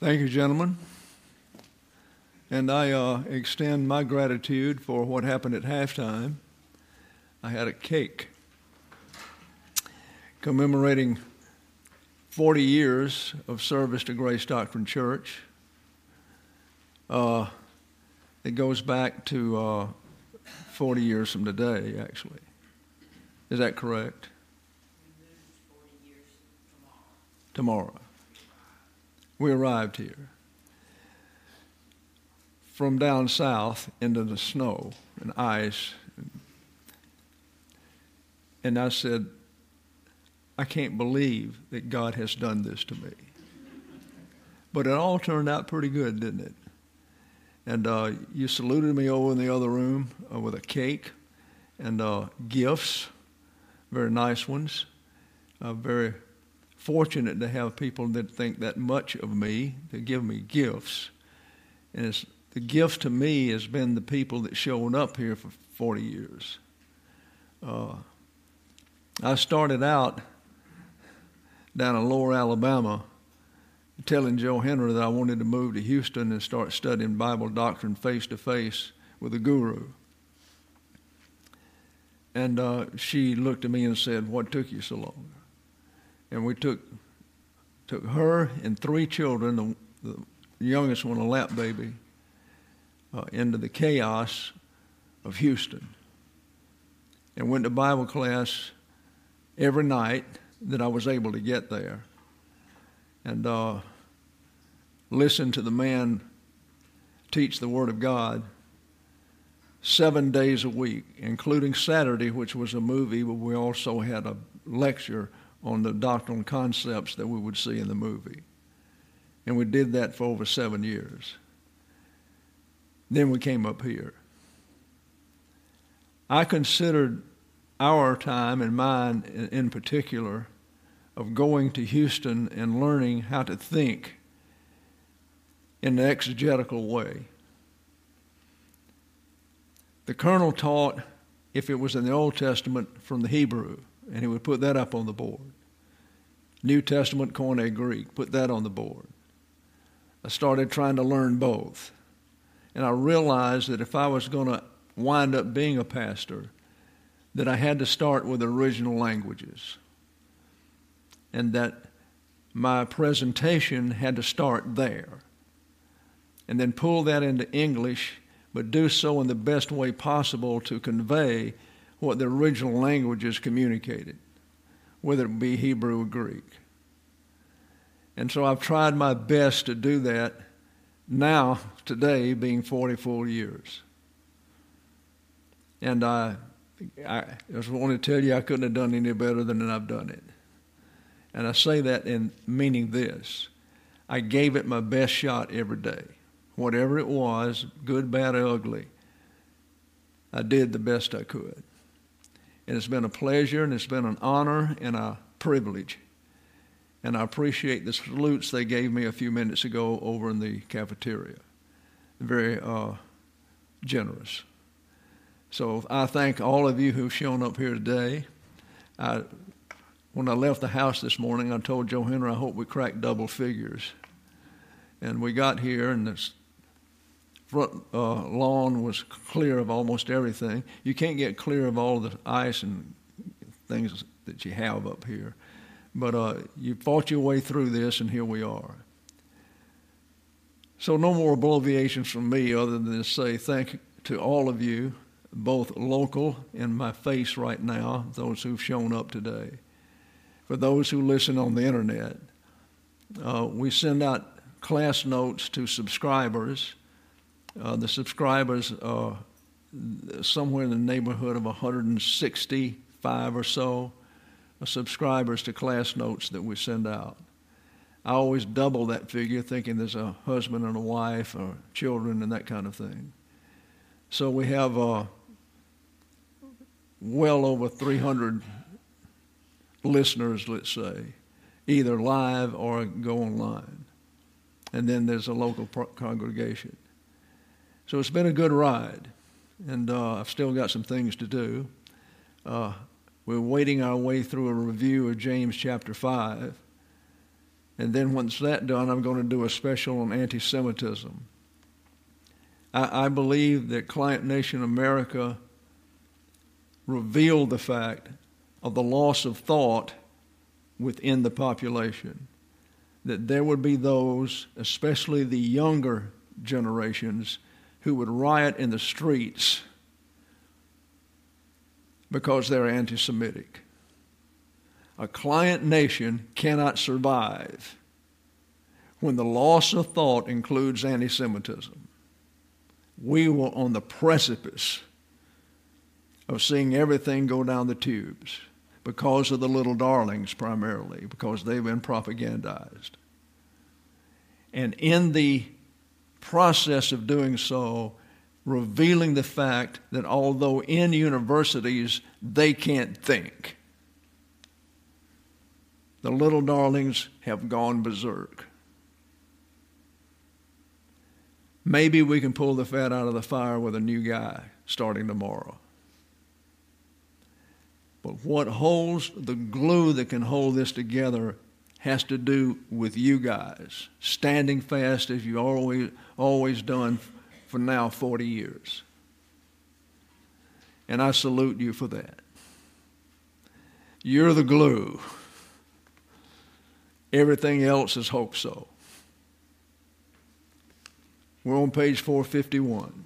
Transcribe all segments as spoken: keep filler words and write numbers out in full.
Thank you, gentlemen. And I uh, extend my gratitude for what happened at halftime. I had a cake commemorating forty years of service to Grace Doctrine Church. Uh, it goes back to uh, forty years from today, actually. Is that correct? forty years tomorrow. Tomorrow. We arrived here from down south into the snow and ice. And I said, I can't believe that God has done this to me. But it all turned out pretty good, didn't it? And uh, you saluted me over in the other room uh, with a cake and uh, gifts, very nice ones. Uh, very fortunate to have people that think that much of me, to give me gifts. And it's, the gift to me has been the people that showed up here for forty years. Uh, I started out down in Lower Alabama telling Joe Henry that I wanted to move to Houston and start studying Bible doctrine face-to-face with a guru. And uh, she looked at me and said, "What took you so long?" And we took took her and three children, the, the youngest one, a lap baby, uh, into the chaos of Houston. And went to Bible class every night that I was able to get there. And uh, listened to the man teach the Word of God seven days a week, including Saturday, which was a movie, but we also had a lecture on the doctrinal concepts that we would see in the movie. And we did that for over seven years. Then we came up here. I considered our time, and mine in particular, of going to Houston and learning how to think in an exegetical way. The colonel taught, if it was in the Old Testament, from the Hebrew, and he would put that up on the board. New Testament, Koine Greek, put that on the board. I started trying to learn both. And I realized that if I was going to wind up being a pastor, that I had to start with the original languages. And that my presentation had to start there. And then pull that into English, but do so in the best way possible to convey what the original languages communicated, whether it be Hebrew or Greek. And so I've tried my best to do that now, today, being forty full years. And I, I just want to tell you I couldn't have done any better than I've done it. And I say that in meaning this. I gave it my best shot every day. Whatever it was, good, bad, or ugly, I did the best I could. And it's been a pleasure, and it's been an honor and a privilege. And I appreciate the salutes they gave me a few minutes ago over in the cafeteria. Very uh, generous. So I thank all of you who've shown up here today. I, when I left the house this morning, I told Joe Henry, I hope we crack double figures. And we got here, and the front uh, lawn was clear of almost everything. You can't get clear of all the ice and things that you have up here. But uh, you fought your way through this, and here we are. So no more abbreviations from me other than to say thank you to all of you, both local and my face right now, those who've shown up today. For those who listen on the internet, uh, we send out class notes to subscribers. Uh, the subscribers are somewhere in the neighborhood of one hundred sixty-five or so subscribers to class notes that we send out. I always double that figure, thinking there's a husband and a wife or children and that kind of thing. So we have uh, well over three hundred listeners, let's say, either live or go online. And then there's a local pro- congregation. So it's been a good ride, and uh, I've still got some things to do. Uh, we're wading our way through a review of James chapter five, And then once that's done, I'm going to do a special on anti-Semitism. I, I believe that Client Nation America revealed the fact of the loss of thought within the population, that there would be those, especially the younger generations, who would riot in the streets because they're anti-Semitic. A client nation cannot survive when the loss of thought includes anti-Semitism. We were on the precipice of seeing everything go down the tubes because of the little darlings primarily, because they've been propagandized. And in the process of doing so, revealing the fact that although in universities they can't think, the little darlings have gone berserk. Maybe we can pull the fat out of the fire with a new guy starting tomorrow. But what holds the glue that can hold this together has to do with you guys standing fast as you've always, always done for now forty years. And I salute you for that. You're the glue. Everything else is hope so. We're on page four fifty-one.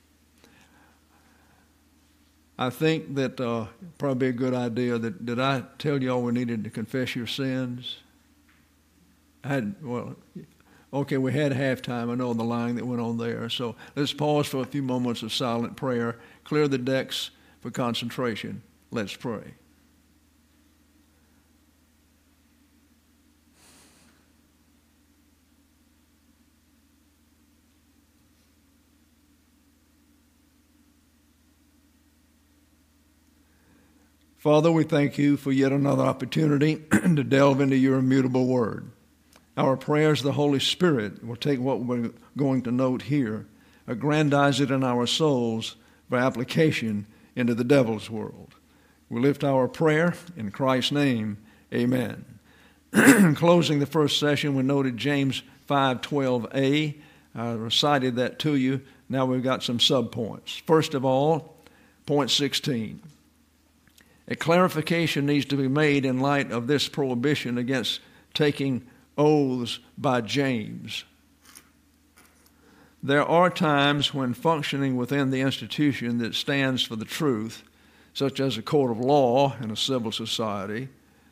I think that uh, probably a good idea. That did I tell y'all we needed to confess your sins? I had, well, okay, we had halftime. I know the line that went on there. So let's pause for a few moments of silent prayer. Clear the decks for concentration. Let's pray. Father, we thank you for yet another opportunity to delve into your immutable word. Our prayers, the Holy Spirit, will take what we're going to note here, aggrandize it in our souls for application into the devil's world. We lift our prayer in Christ's name, amen. Closing the first session, we noted James five twelve a. I recited that to you. Now we've got some subpoints. First of all, point sixteen. A clarification needs to be made in light of this prohibition against taking oaths by James. There are times when functioning within the institution that stands for the truth, such as a court of law in a civil society,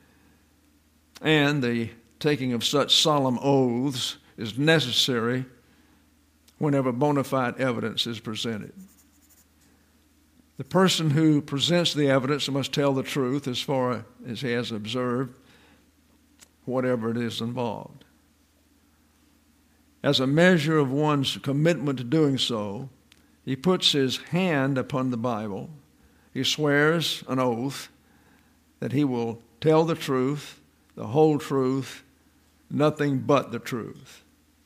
and the taking of such solemn oaths is necessary whenever bona fide evidence is presented. The person who presents the evidence must tell the truth as far as he has observed, whatever it is involved. As a measure of one's commitment to doing so, he puts his hand upon the Bible. He swears an oath that he will tell the truth, the whole truth, nothing but the truth.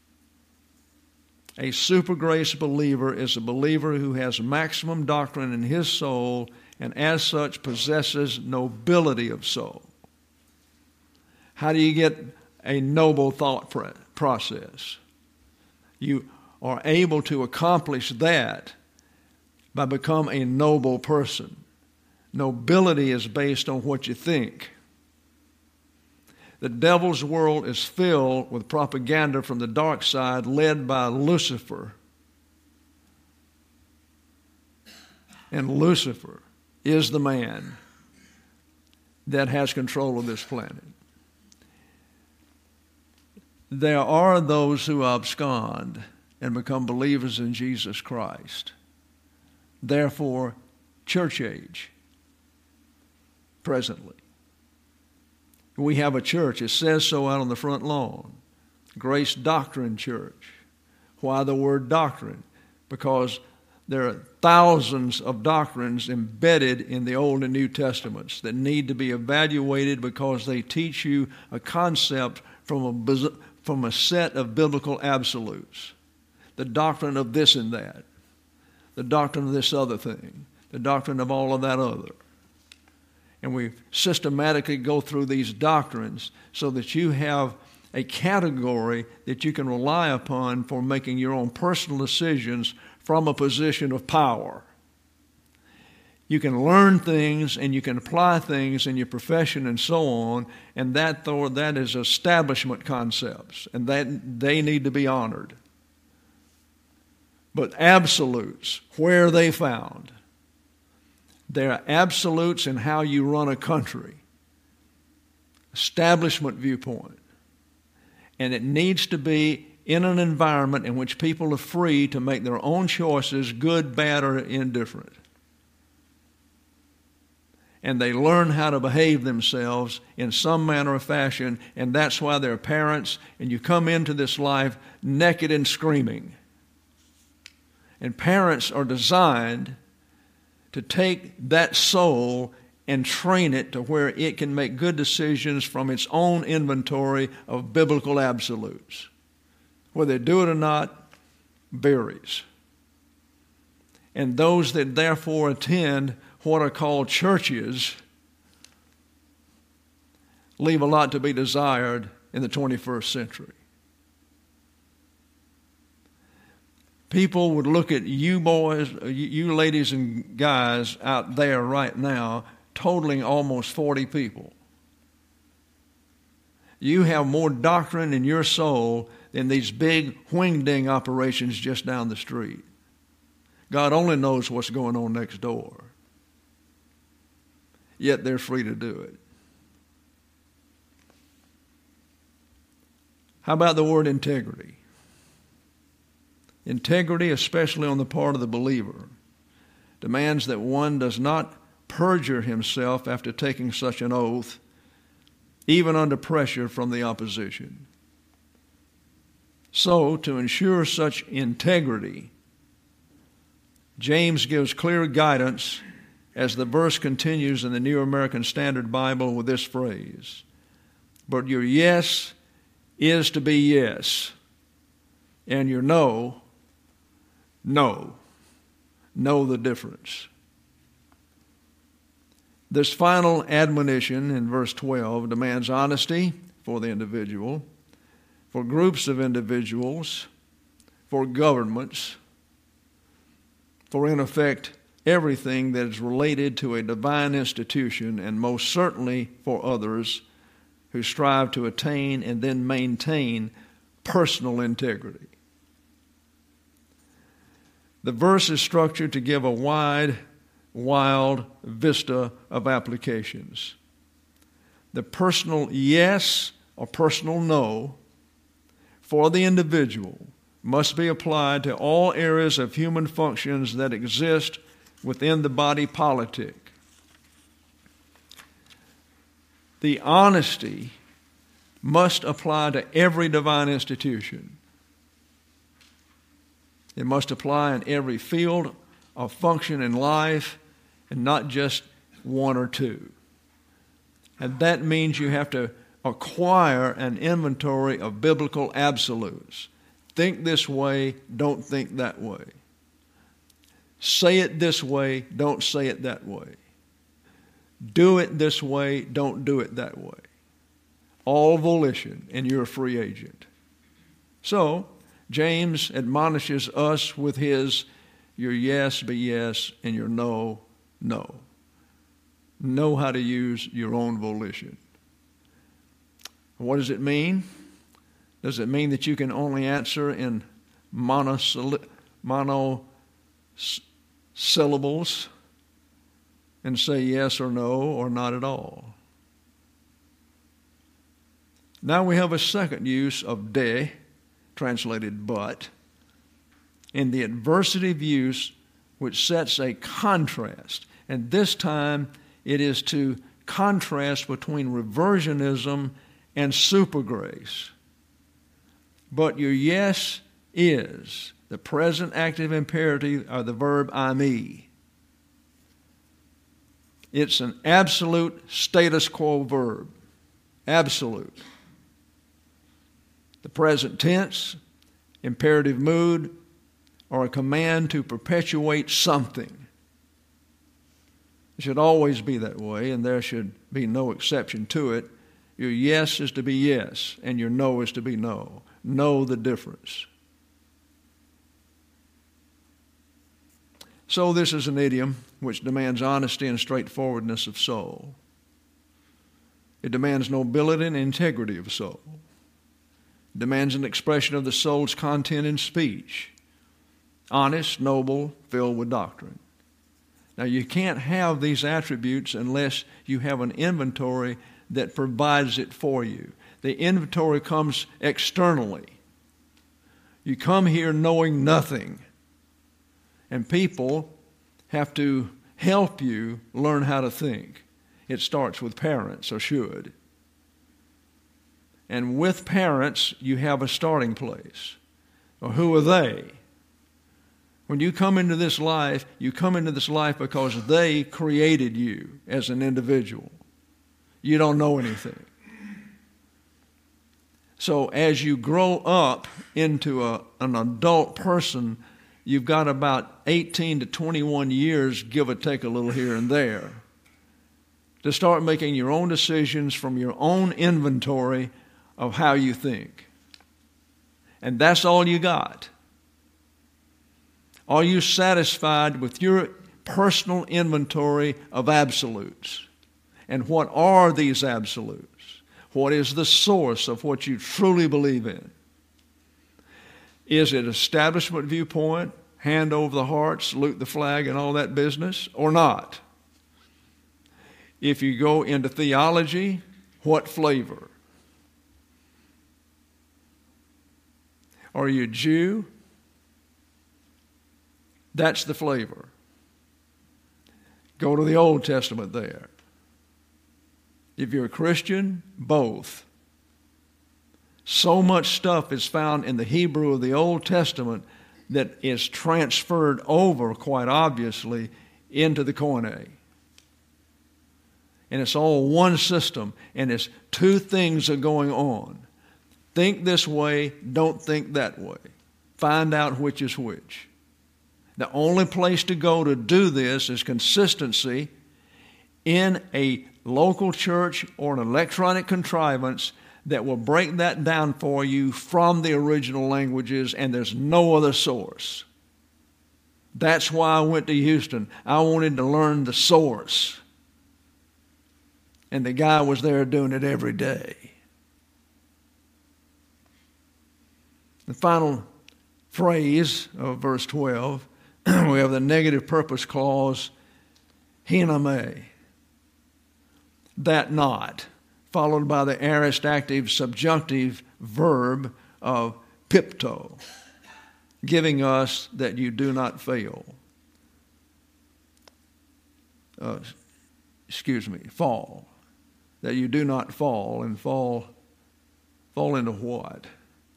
A super grace believer is a believer who has maximum doctrine in his soul and as such possesses nobility of soul. How do you get a noble thought process? You are able to accomplish that by becoming a noble person. Nobility is based on what you think. The devil's world is filled with propaganda from the dark side led by Lucifer. And Lucifer is the man that has control of this planet. There are those who abscond and become believers in Jesus Christ. Therefore, church age, presently. We have a church. It says so out on the front lawn. Grace Doctrine Church. Why the word doctrine? Because there are thousands of doctrines embedded in the Old and New Testaments that need to be evaluated because they teach you a concept from a, from a set of biblical absolutes. The doctrine of this and that. The doctrine of this other thing. The doctrine of all of that other. And we systematically go through these doctrines so that you have a category that you can rely upon for making your own personal decisions from a position of power. You can learn things and you can apply things in your profession and so on, and that that is establishment concepts, and that they need to be honored. But absolutes, where are they found? They're absolutes in how you run a country. Establishment viewpoint. And it needs to be in an environment in which people are free to make their own choices, good, bad, or indifferent. And they learn how to behave themselves in some manner or fashion, and that's why they're parents, and you come into this life naked and screaming. And parents are designed to take that soul and train it to where it can make good decisions from its own inventory of biblical absolutes. Whether they do it or not varies. And those that therefore attend what are called churches leave a lot to be desired in the twenty-first century. People would look at you boys, you ladies and guys out there right now, totaling almost forty people. You have more doctrine in your soul than these big wing-ding operations just down the street. God only knows what's going on next door. Yet they're free to do it. How about the word integrity? Integrity, especially on the part of the believer, demands that one does not perjure himself after taking such an oath, even under pressure from the opposition. So, to ensure such integrity, James gives clear guidance as the verse continues in the New American Standard Bible with this phrase, "But your yes is to be yes, and your no, no." Know the difference. This final admonition in verse twelve demands honesty for the individual, for groups of individuals, for governments, for in effect everything that is related to a divine institution, and most certainly for others who strive to attain and then maintain personal integrity. The verse is structured to give a wide, wild vista of applications. The personal yes or personal no for the individual must be applied to all areas of human functions that exist within the body politic. The honesty must apply to every divine institution. It must apply in every field of function in life and not just one or two. And that means you have to acquire an inventory of biblical absolutes. Think this way, don't think that way. Say it this way, don't say it that way. Do it this way, don't do it that way. All volition, and you're a free agent. So, James admonishes us with his, your yes be yes, and your no, no. Know how to use your own volition. What does it mean? Does it mean that you can only answer in monosyllables and say yes or no or not at all? Now we have a second use of de, translated but, in the adversative use which sets a contrast. And this time it is to contrast between reversionism and supergrace. But your yes is the present active imperative of the verb eimi. It's an absolute status quo verb. Absolute. The present tense, imperative mood, or a command to perpetuate something. It should always be that way, and there should be no exception to it Your yes is to be yes, and your no is to be no. Know the difference. So this is an idiom which demands honesty and straightforwardness of soul. It demands nobility and integrity of soul. It demands an expression of the soul's content in speech. Honest, noble, filled with doctrine. Now, you can't have these attributes unless you have an inventory that provides it for you. The inventory comes externally. You come here knowing nothing. And people have to help you learn how to think. It starts with parents, or should. And with parents, you have a starting place. Well, who are they? When you come into this life, you come into this life because they created you as an individual. You don't know anything. So as you grow up into a, an adult person, you've got about eighteen to twenty-one years, give or take a little here and there, to start making your own decisions from your own inventory of how you think. And that's all you got. Are you satisfied with your personal inventory of absolutes? And what are these absolutes? What is the source of what you truly believe in? Is it establishment viewpoint, hand over the heart, salute the flag, and all that business, or not? If you go into theology, what flavor? Are you a Jew? That's the flavor. Go to the Old Testament there. If you're a Christian, both. So much stuff is found in the Hebrew of the Old Testament that is transferred over, quite obviously, into the Koine. And it's all one system, and it's two things are going on. Think this way, don't think that way. Find out which is which. The only place to go to do this is consistency in a local church or an electronic contrivance that will break that down for you from the original languages, and there's no other source. That's why I went to Houston. I wanted to learn the source. And the guy was there doing it every day. The final phrase of verse twelve, we have the negative purpose clause, hiname, that not, followed by the aorist active subjunctive verb of pipto, giving us that you do not fail. Uh, excuse me, fall. That you do not fall, and fall, fall into what?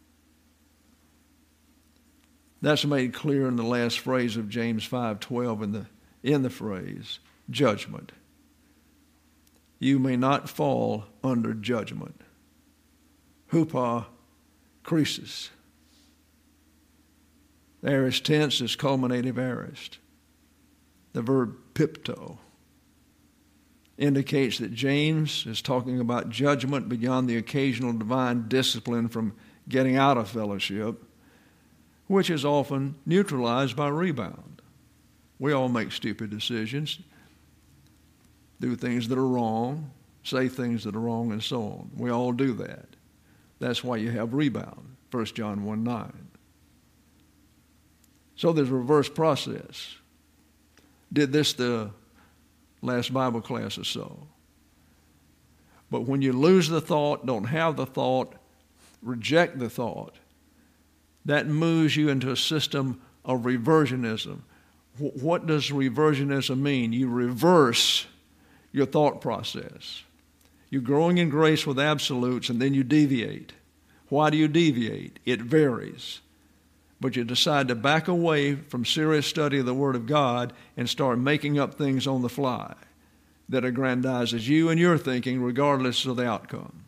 That's made clear in the last phrase of James five twelve in the, in the phrase, judgment. You may not fall under judgment. Hupa krisis. The aorist tense is culminative aorist. The verb pipto indicates that James is talking about judgment beyond the occasional divine discipline from getting out of fellowship, which is often neutralized by rebound. We all make stupid decisions, do things that are wrong, say things that are wrong, and so on. We all do that. That's why you have rebound, First John one nine. So there's a reverse process. Did this the last Bible class or so. But when you lose the thought, don't have the thought, reject the thought, that moves you into a system of reversionism. What does reversionism mean? You reverse your thought process. You're growing in grace with absolutes, and then you deviate. Why do you deviate? It varies. But you decide to back away from serious study of the Word of God and start making up things on the fly that aggrandizes you and your thinking regardless of the outcome.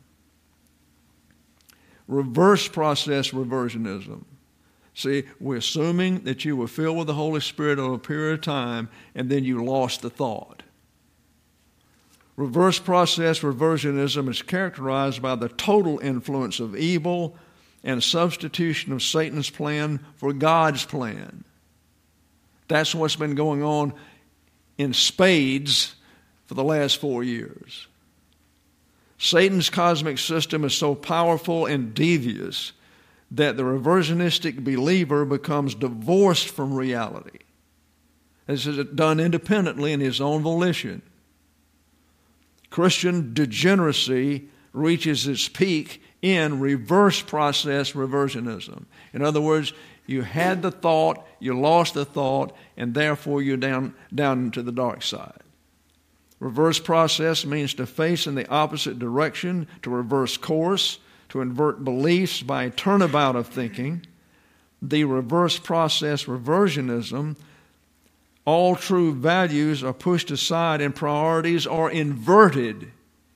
Reverse process reversionism. See, we're assuming that you were filled with the Holy Spirit over a period of time and then you lost the thought. Reverse process reversionism is characterized by the total influence of evil and substitution of Satan's plan for God's plan. That's what's been going on in spades for the last four years. Satan's cosmic system is so powerful and devious that the reversionistic believer becomes divorced from reality. This is done independently in his own volition. Christian degeneracy reaches its peak in reverse process reversionism. In other words, you had the thought, you lost the thought, and therefore you're down, down into the dark side. Reverse process means to face in the opposite direction, to reverse course, to invert beliefs by a turnabout of thinking. The reverse process reversionism, all true values are pushed aside and priorities are inverted.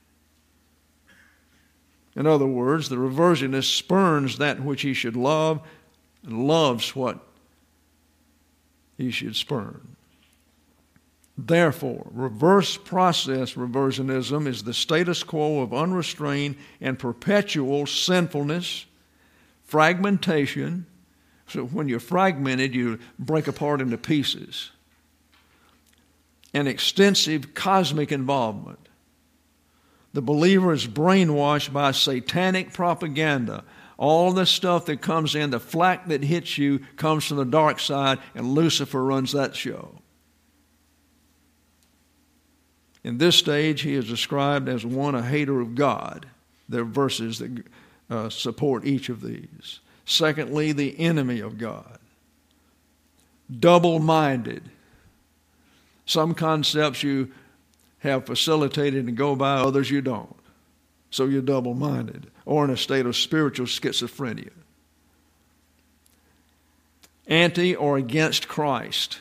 In other words, the reversionist spurns that which he should love and loves what he should spurn. Therefore, reverse process reversionism is the status quo of unrestrained and perpetual sinfulness, fragmentation. So when you're fragmented, you break apart into pieces. And extensive cosmic involvement. The believer is brainwashed by satanic propaganda. All the stuff that comes in, the flak that hits you, comes from the dark side, and Lucifer runs that show. In this stage, he is described as one, a hater of God. There are verses that uh, support each of these. Secondly, the enemy of God. Double-minded. Some concepts you have facilitated and go by, others you don't. So you're double-minded, or in a state of spiritual schizophrenia. Anti or against Christ.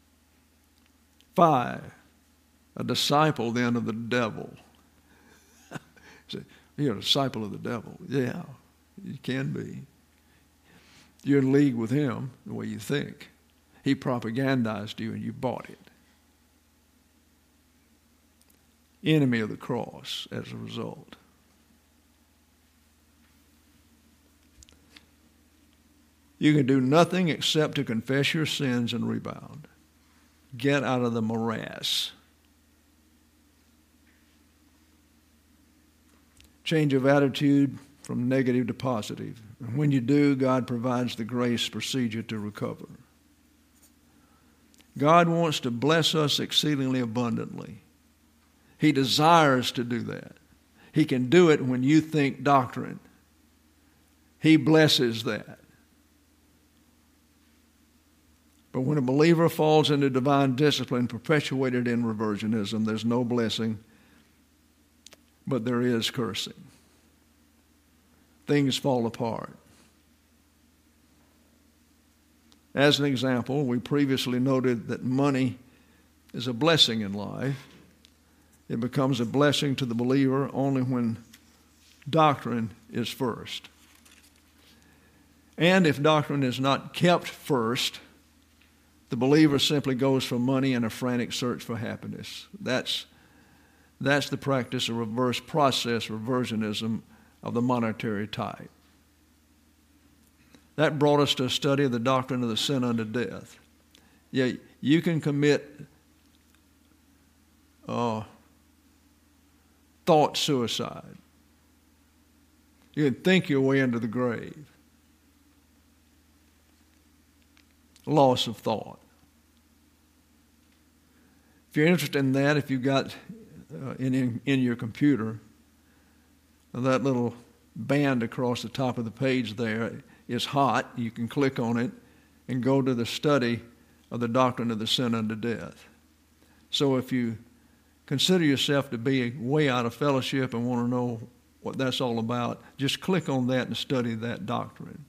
Five, a disciple then of the devil. You're a disciple of the devil. Yeah, you can be. You're in league with him the way you think. He propagandized you and you bought it. Enemy of the cross as a result. You can do nothing except to confess your sins and rebound. Get out of the morass. Change of attitude from negative to positive. And when you do, God provides the grace procedure to recover. God wants to bless us exceedingly abundantly. He desires to do that. He can do it when you think doctrine. He blesses that. But when a believer falls into divine discipline perpetuated in reversionism, there's no blessing, but there is cursing. Things fall apart. As an example, we previously noted that money is a blessing in life. It becomes a blessing to the believer only when doctrine is first. And if doctrine is not kept first, the believer simply goes for money in a frantic search for happiness. That's, that's the practice of reverse process reversionism of the monetary type. That brought us to a study of the doctrine of the sin unto death. Yeah, you can commit uh, thought suicide. You can think your way into the grave. Loss of thought. If you're interested in that, if you've got uh, in, in, in your computer, that little band across the top of the page there is hot. You can click on it and go to the study of the doctrine of the sin unto death. So if you consider yourself to be way out of fellowship and want to know what that's all about, just click on that and study that doctrine.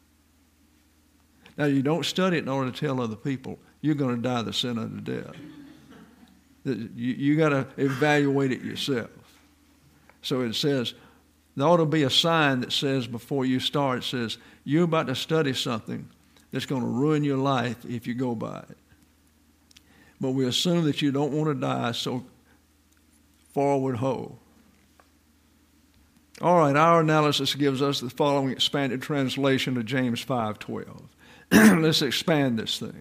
Now, you don't study it in order to tell other people. You're going to die the sin unto death. You, you got to evaluate it yourself. So it says, there ought to be a sign that says before you start, it says, you're about to study something that's going to ruin your life if you go by it. But we assume that you don't want to die, so forward hoe. All right, our analysis gives us the following expanded translation of James five twelve. Let's expand this thing.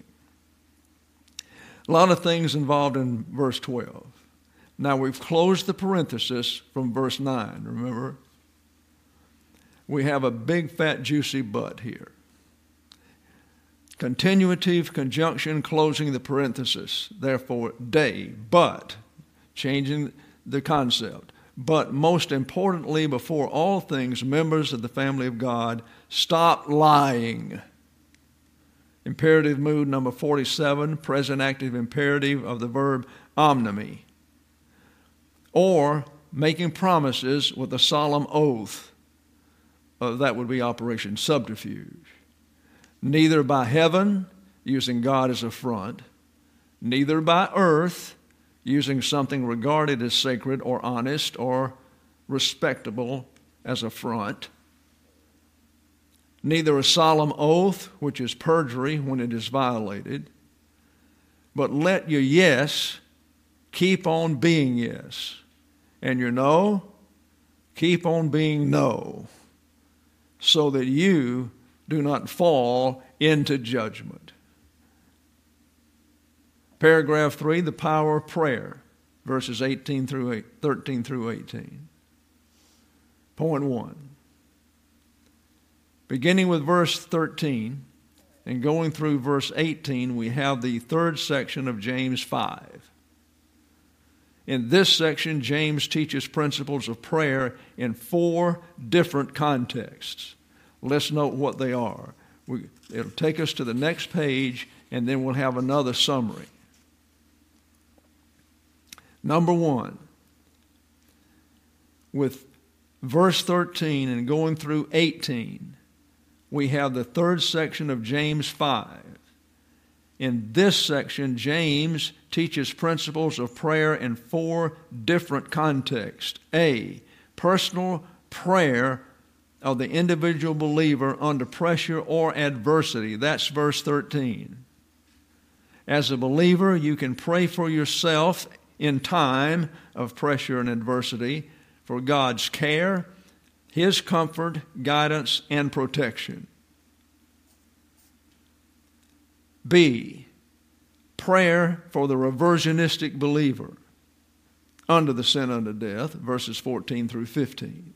A lot of things involved in verse twelve. Now we've closed the parenthesis from verse nine, remember? We have a big, fat, juicy but here. Continuative conjunction closing the parenthesis. Therefore, day, but, changing the concept. But most importantly, before all things, members of the family of God, stop lying. Imperative mood number forty-seven, present active imperative of the verb omnomy. Or making promises with a solemn oath. Uh, that would be Operation Subterfuge. Neither by heaven, using God as a front, neither by earth, using something regarded as sacred or honest or respectable as a front, neither a solemn oath, which is perjury when it is violated, but let your yes keep on being yes, and your no keep on being no, so that you do not fall into judgment. Paragraph three, the power of prayer, verses eighteen through eight, thirteen through eighteen. Point one. Beginning with verse thirteen and going through verse eighteen, we have the third section of James five. In this section, James teaches principles of prayer in four different contexts. Let's note what they are. We, it'll take us to the next page, and then we'll have another summary. Number one, with verse thirteen and going through eighteen, we have the third section of James five. In this section, James teaches principles of prayer in four different contexts. A, personal prayer of the individual believer under pressure or adversity. That's verse thirteen. As a believer, you can pray for yourself in time of pressure and adversity for God's care, His comfort, guidance, and protection. B, prayer for the reversionistic believer under the sin unto death, verses fourteen through fifteen.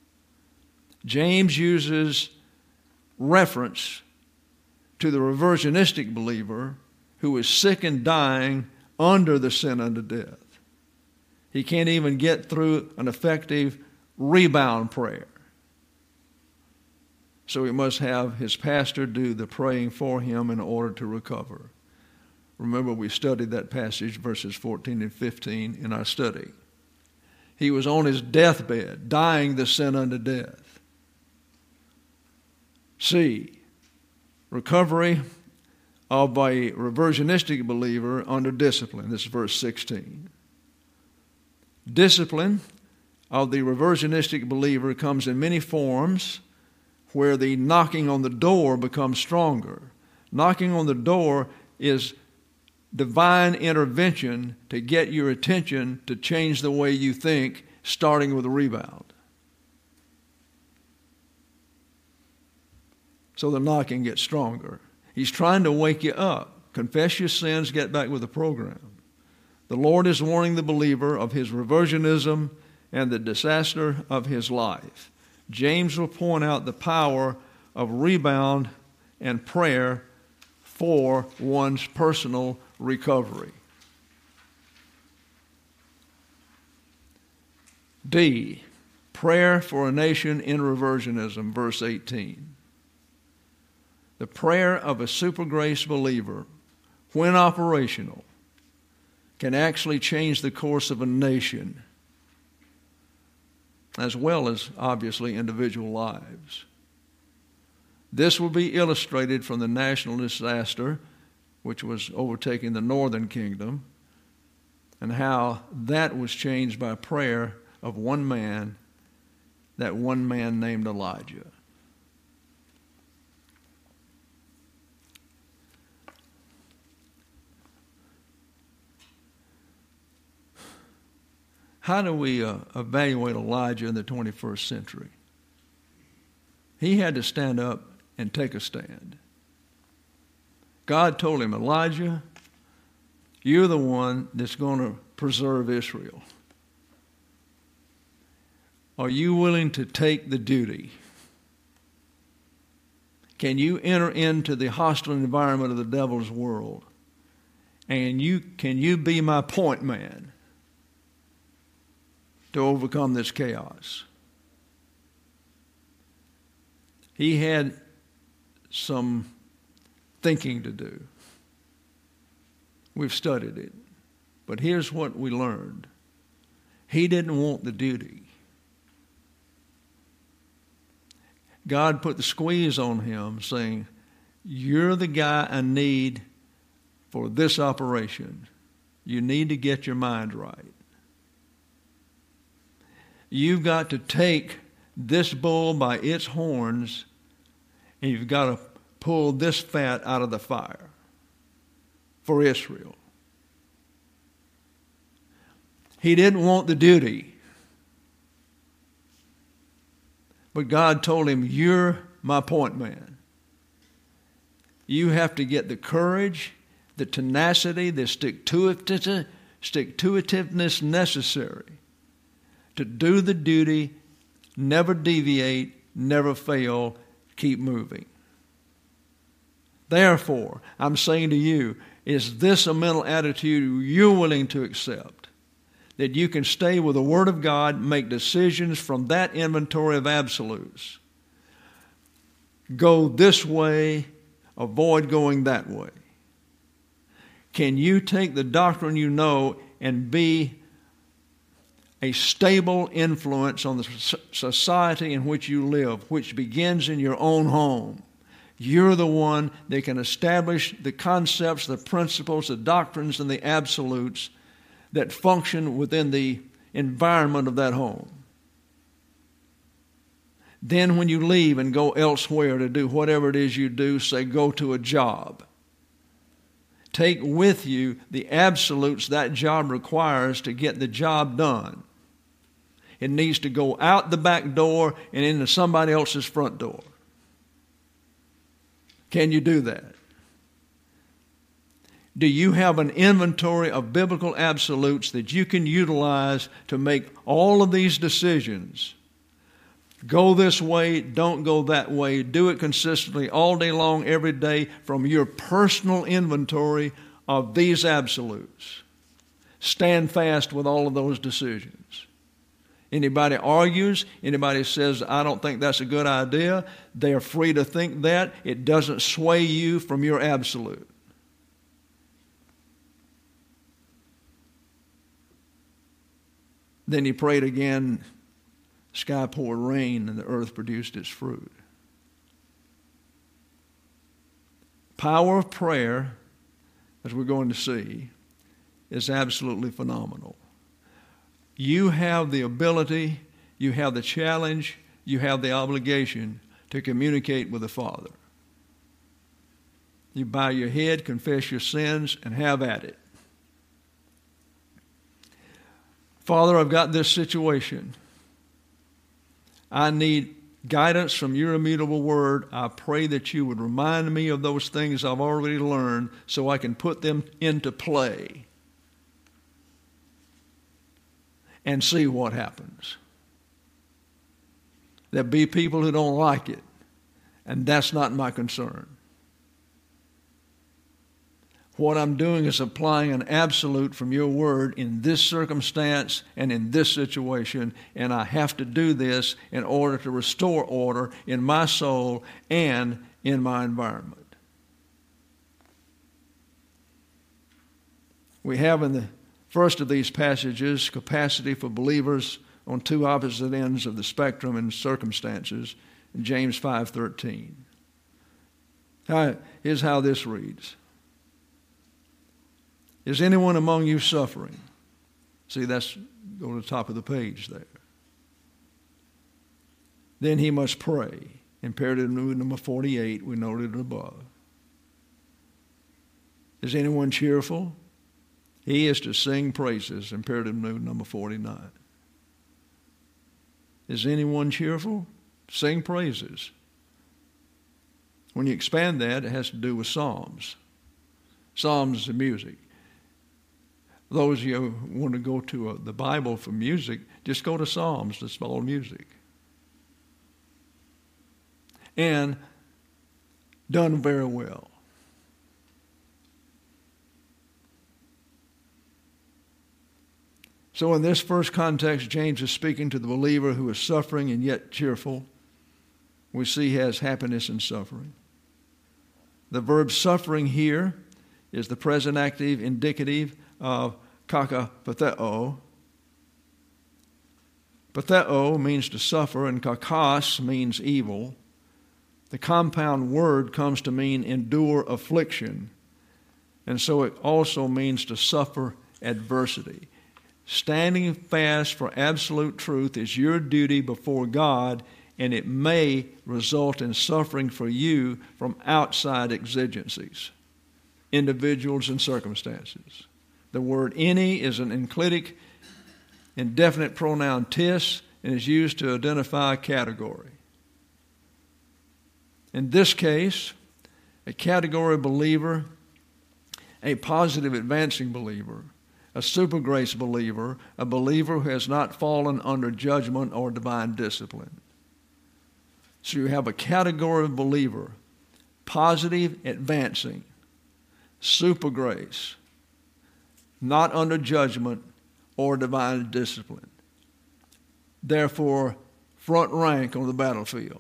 James uses reference to the reversionistic believer who is sick and dying under the sin unto death. He can't even get through an effective rebound prayer. So he must have his pastor do the praying for him in order to recover. Remember, we studied that passage, verses fourteen and fifteen, in our study. He was on his deathbed, dying the sin unto death. C, recovery of a reversionistic believer under discipline. This is verse sixteen. Discipline of the reversionistic believer comes in many forms where the knocking on the door becomes stronger. Knocking on the door is divine intervention to get your attention to change the way you think, starting with a rebound. So the knocking gets stronger. He's trying to wake you up. Confess your sins, get back with the program. The Lord is warning the believer of his reversionism and the disaster of his life. James will point out the power of rebound and prayer for one's personal recovery. D, prayer for a nation in reversionism, verse eighteen. The prayer of a super grace believer, when operational, can actually change the course of a nation, as well as, obviously, individual lives. This will be illustrated from the national disaster, which was overtaking the northern kingdom, and how that was changed by prayer of one man, that one man named Elijah. how do we uh, evaluate Elijah in the twenty-first century? He had to stand up and take a stand. God told him, Elijah, you're the one that's going to preserve Israel. Are you willing to take the duty? Can you enter into the hostile environment of the devil's world? And you can you be my point man to overcome this chaos? He had some thinking to do. We've studied it. But here's what we learned. He didn't want the duty. God put the squeeze on him, saying, you're the guy I need for this operation. You need to get your mind right. You've got to take this bull by its horns, and you've got to pull this fat out of the fire for Israel. He didn't want the duty. But God told him, you're my point man. You have to get the courage, the tenacity, the stick-to-itiveness necessary to do the duty, never deviate, never fail, keep moving. Therefore, I'm saying to you, is this a mental attitude you're willing to accept? That you can stay with the Word of God, make decisions from that inventory of absolutes. Go this way, avoid going that way. Can you take the doctrine you know and be a stable influence on the society in which you live, which begins in your own home? You're the one that can establish the concepts, the principles, the doctrines, and the absolutes that function within the environment of that home. Then when you leave and go elsewhere to do whatever it is you do, say go to a job. Take with you the absolutes that job requires to get the job done. It needs to go out the back door and into somebody else's front door. Can you do that? Do you have an inventory of biblical absolutes that you can utilize to make all of these decisions? Go this way, don't go that way. Do it consistently all day long, every day, from your personal inventory of these absolutes. Stand fast with all of those decisions. Anybody argues, anybody says, I don't think that's a good idea, they are free to think that. It doesn't sway you from your absolute. Then he prayed again, sky poured rain, and the earth produced its fruit. Power of prayer, as we're going to see, is absolutely phenomenal. You have the ability, you have the challenge, you have the obligation to communicate with the Father. You bow your head, confess your sins, and have at it. Father, I've got this situation. I need guidance from your immutable word. I pray that you would remind me of those things I've already learned so I can put them into play and see what happens. There'll be people who don't like it, and that's not my concern. What I'm doing is applying an absolute from your word in this circumstance and in this situation, and I have to do this in order to restore order in my soul and in my environment. We have in the first of these passages capacity for believers on two opposite ends of the spectrum in circumstances in James five thirteen. Here's how this reads. Is anyone among you suffering? See, that's on the top of the page there. Then he must pray. Imperative number forty-eight, we noted above. Is anyone cheerful? He is to sing praises, imperative mood number forty-nine. Is anyone cheerful? Sing praises. When you expand that, it has to do with psalms. Psalms is music. Those of you who want to go to a, the Bible for music, just go to Psalms. That's all music. And done very well. So in this first context, James is speaking to the believer who is suffering and yet cheerful. We see he has happiness in suffering. The verb suffering here is the present active indicative of kakapatheo. Patheo means to suffer, and kakos means evil. The compound word comes to mean endure affliction, and so it also means to suffer adversity. Standing fast for absolute truth is your duty before God, and it may result in suffering for you from outside exigencies, individuals and circumstances. The word any is an enclitic indefinite pronoun tis and is used to identify a category. In this case, a category believer, a positive advancing believer, a super grace believer, a believer who has not fallen under judgment or divine discipline. So you have a category of believer, positive advancing, super grace, not under judgment or divine discipline. Therefore, front rank on the battlefield.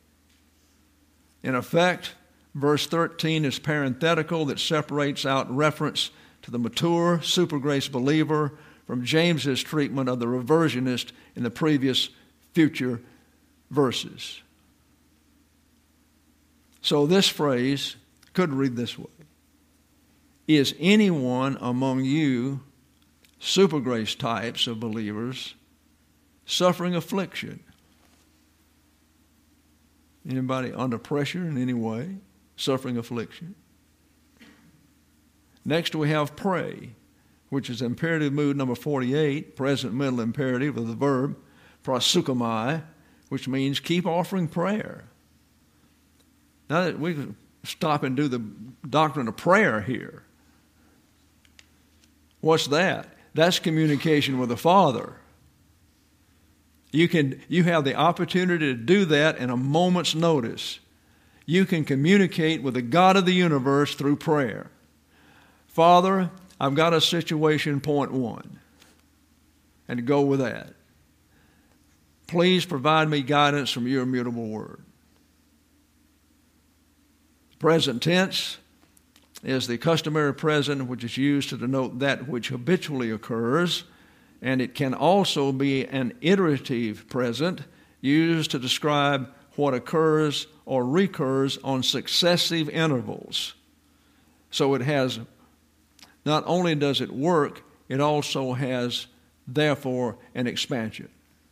In effect, verse thirteen is parenthetical that separates out reference to the mature, super grace believer from James's treatment of the reversionist in the previous future verses. So this phrase could read this way. Is anyone among you, super grace types of believers, suffering affliction? Anybody under pressure in any way, suffering affliction? Next we have pray, which is imperative mood number forty-eight, present middle imperative of the verb, prosukomai, which means keep offering prayer. Now that we can stop and do the doctrine of prayer here. What's that? That's communication with the Father. You can you have the opportunity to do that in a moment's notice. You can communicate with the God of the universe through prayer. Father, I've got a situation, point one, and go with that. Please provide me guidance from your immutable word. Present tense is the customary present which is used to denote that which habitually occurs, and it can also be an iterative present used to describe what occurs or recurs on successive intervals. So it has, not only does it work, it also has, therefore, an expansion.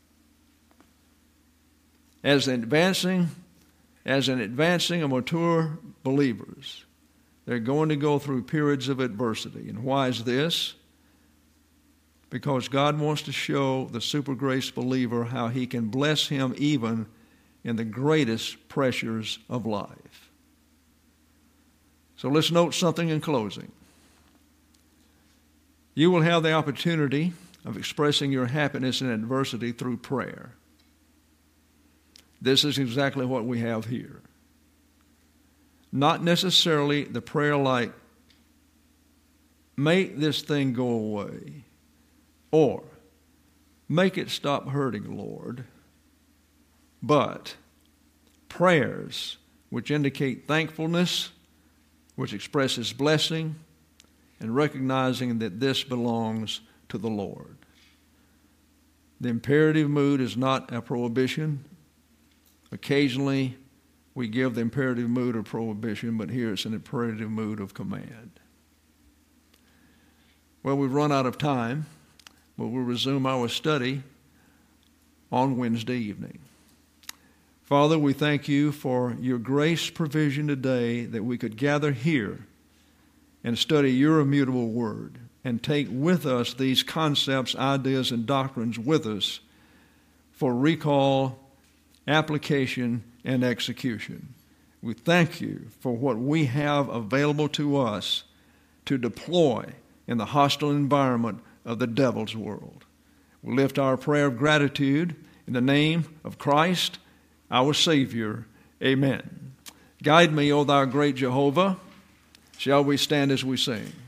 As an advancing, as an advancing and mature believers, they're going to go through periods of adversity. And why is this? Because God wants to show the super grace believer how he can bless him even in the greatest pressures of life. So let's note something in closing. You will have the opportunity of expressing your happiness in adversity through prayer. This is exactly what we have here. Not necessarily the prayer like, make this thing go away, or make it stop hurting, Lord, but prayers which indicate thankfulness, which expresses blessing, and recognizing that this belongs to the Lord. The imperative mood is not a prohibition. Occasionally, we give the imperative mood of prohibition, but here it's an imperative mood of command. Well, we've run out of time, but we'll resume our study on Wednesday evening. Father, we thank you for your grace provision today that we could gather here and study your immutable word and take with us these concepts, ideas, and doctrines with us for recall, application, and execution. We thank you for what we have available to us to deploy in the hostile environment of the devil's world. We lift our prayer of gratitude in the name of Christ, our Savior. Amen. Guide me, O thou great Jehovah. Shall we stand as we sing?